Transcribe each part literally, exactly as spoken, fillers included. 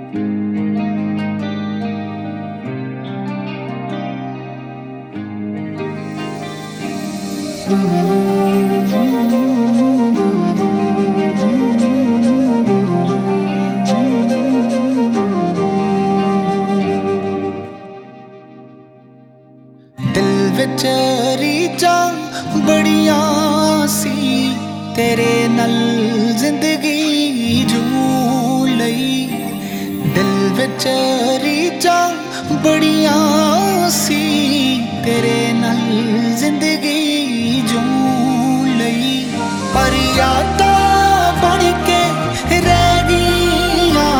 दिल विच रीझां बड़ियां सी तेरे नल जिंदगी जूण लई। दिल विच रीझां बड़ियां सी तेरे नल जिंदगी जूण लई। पर यादां बन के रह गईयां,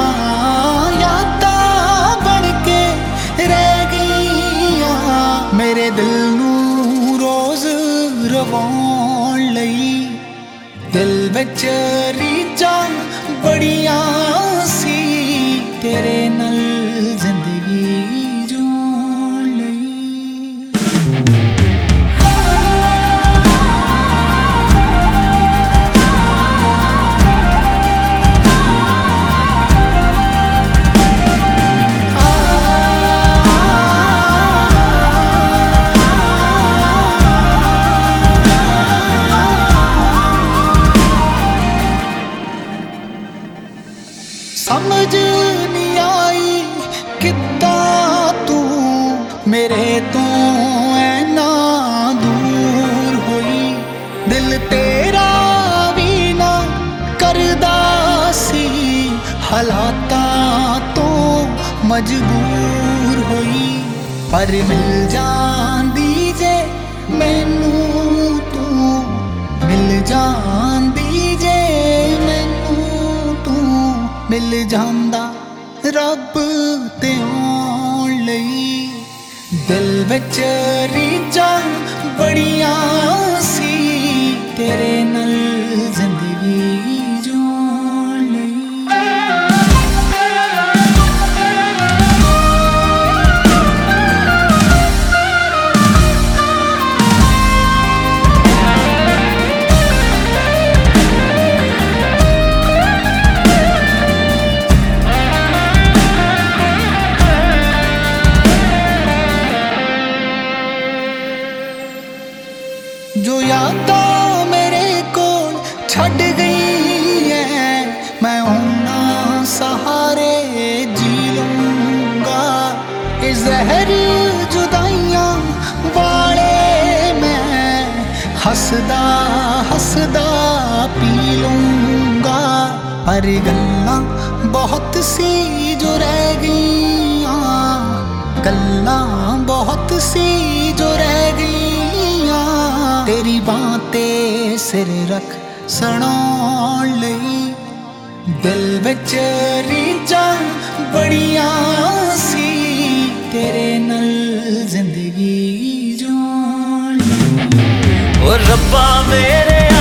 यादां बन के रह गईयां मेरे दिल नूं रोज़ रवाउण लई। दिल विच रीझां बड़ियां सी तेरे नल जिंदगी जूण लई। समझ नहीं आई किद्दां तू मेरे तो ऐना दूर होई। दिल तेरा भी ना करदा सी हालातां तो मजबूर होई। पर मिल जांदी जे मैनू तू, मिल जांदी जे मैनू तू, मिल जांदा रब ते आउण लई। दिल विच रीझां बड़ियां सी तेरे नल जिंदगी जूण लई। जो यादां मेरे कोल छड़ गई है मैं उन्हां सहारे जी लूंगा। ये जहर जुदाइयां वाले मैं हसदा हसदा पी लूंगा। पर गल्लां बहुत सी जो रह गईयां, गल्लां बहुत सी जो रह गईयां तेरी बां ते सिर रख सुनाउण लई। दिल विच रीझां बड़ियां सी तेरे नल जिंदगी जूण लई। ओ रब्बा मेरे